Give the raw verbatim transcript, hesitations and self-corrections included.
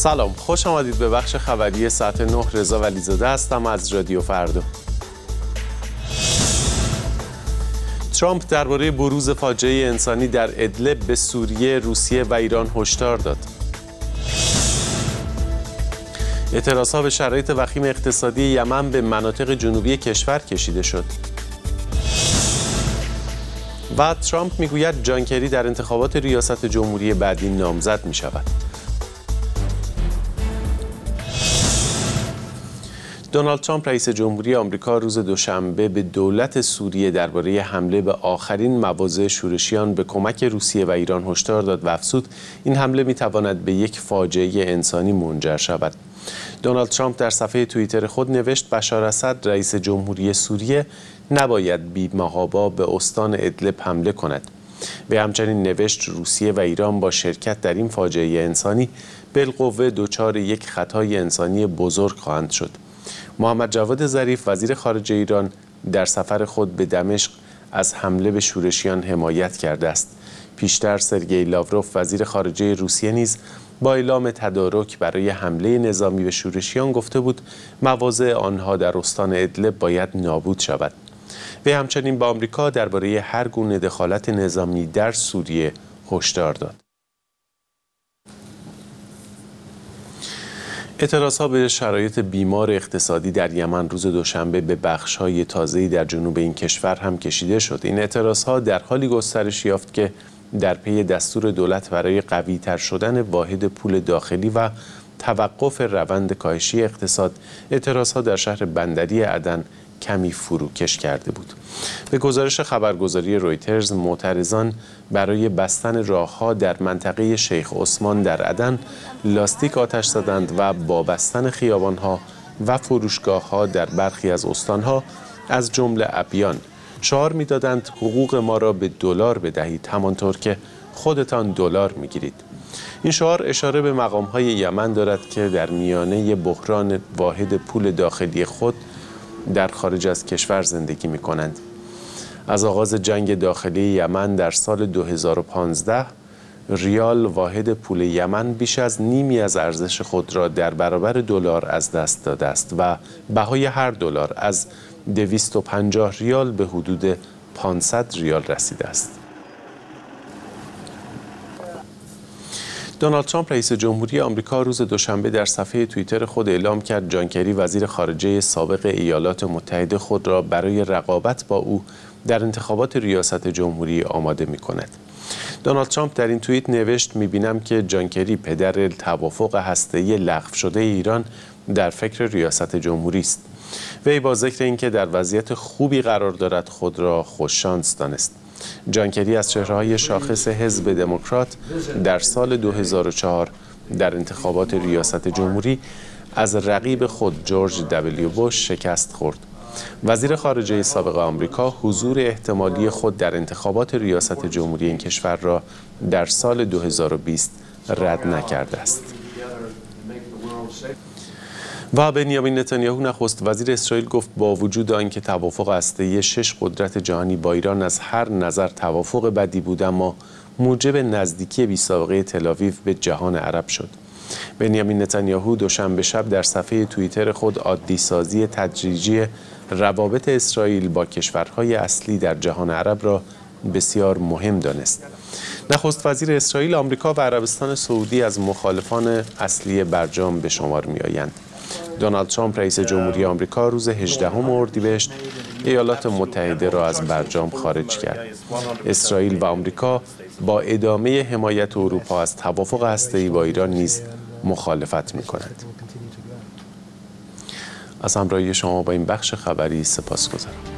سلام، خوش آمدید به بخش خبری ساعت نه. رضا ولیزاده هستم از رادیو فردا. ترامپ درباره بروز فاجعه انسانی در ادلب به سوریه، روسیه و ایران هشدار داد. اعتراضها به شرایط وخیم اقتصادی یمن به مناطق جنوبی کشور کشیده شد. و ترامپ میگوید جان کری در انتخابات ریاست جمهوری بعدی نامزد می شود. دونالد ترامپ رئیس جمهوری آمریکا روز دوشنبه به دولت سوریه درباره حمله به آخرین مواضع شورشیان به کمک روسیه و ایران هشدار داد و افزود این حمله می‌تواند به یک فاجعه انسانی منجر شود. دونالد ترامپ در صفحه توییتر خود نوشت بشار اسد رئیس جمهوری سوریه نباید بی‌محابا به استان ادلب حمله کند. و همچنین نوشت روسیه و ایران با شرکت در این فاجعه انسانی بالقوه دچار یک خطای انسانی بزرگ خواهند شد. محمد جواد ظریف وزیر خارجه ایران در سفر خود به دمشق از حمله به شورشیان حمایت کرده است. پیشتر سرگئی لاوروف وزیر خارجه روسیه نیز با اعلام تدارک برای حمله نظامی به شورشیان گفته بود مواضع آنها در استان ادلب باید نابود شود. و همچنین با آمریکا درباره هر گونه دخالت نظامی در سوریه هشدار داد. اعتراضها به شرایط بیمار اقتصادی در یمن روز دوشنبه به بخش‌های تازه‌ای در جنوب این کشور هم کشیده شد. این اعتراضها در حالی گسترش یافت که در پی دستور دولت برای قوی‌تر شدن واحد پول داخلی و توقف روند کاهشی اقتصاد، اعتراضها در شهر بندری عدن کمی فروکش کرده بود. به گزارش خبرگزاری رویترز، معترضان برای بستن راه‌ها در منطقه شیخ عثمان در عدن لاستیک آتش زدند و با بستن خیابان‌ها و فروشگاه‌ها در برخی از استان‌ها از جمله ابیان شعار می‌دادند حقوق ما را به دلار بدهید همانطور که خودتان دلار می‌گیرید. این شعار اشاره به مقام‌های یمن دارد که در میانه بحران واحد پول داخلی خود در خارج از کشور زندگی می کنند. از آغاز جنگ داخلی یمن در سال دو هزار و پانزده ریال واحد پول یمن بیش از نیمی از ارزش خود را در برابر دلار از دست داده است و بهای هر دلار از دویست و پنجاه ریال به حدود پانصد ریال رسیده است. دونالد ترامپ رئیس جمهوری آمریکا روز دوشنبه در صفحه توییتر خود اعلام کرد جان کری وزیر خارجه سابق ایالات متحده خود را برای رقابت با او در انتخابات ریاست جمهوری آماده می کند. دونالد ترامپ در این توییت نوشت می‌بینم که جان کری پدر توافق هسته‌ای لغو شده ایران در فکر ریاست جمهوری است. وی با ذکر اینکه در وضعیت خوبی قرار دارد خود را خوششانس دانست. جان کری از چهره‌های شاخص حزب دموکرات در سال دو هزار و چهار در انتخابات ریاست جمهوری از رقیب خود جورج دبلیو بوش شکست خورد. وزیر خارجه سابق آمریکا حضور احتمالی خود در انتخابات ریاست جمهوری این کشور را در سال دو هزار و بیست رد نکرده است. و بنیامین نتانیاهو نخست وزیر اسرائیل گفت با وجود آنکه توافق هسته‌ای شش قدرت جهانی با ایران از هر نظر توافق بدی بود اما موجب نزدیکی بی‌سابقه تل‌آویو به جهان عرب شد. بنیامین نتانیاهو دوشنبه شب در صفحه توییتر خود عادی سازی تدریجی روابط اسرائیل با کشورهای اصلی در جهان عرب را بسیار مهم دانست. نخست وزیر اسرائیل، آمریکا و عربستان سعودی از مخالفان اصلی برجام به شمار می‌آیند. دونالد ترامپ رئیس جمهوری آمریکا روز هجدهم اردیبهشت ایالات متحده را از برجام خارج کرد. اسرائیل و آمریکا با ادامه حمایت اروپا از توافق هسته‌ای با ایران نیز مخالفت می‌کنند. از همراهی شما با این بخش خبری سپاسگزارم.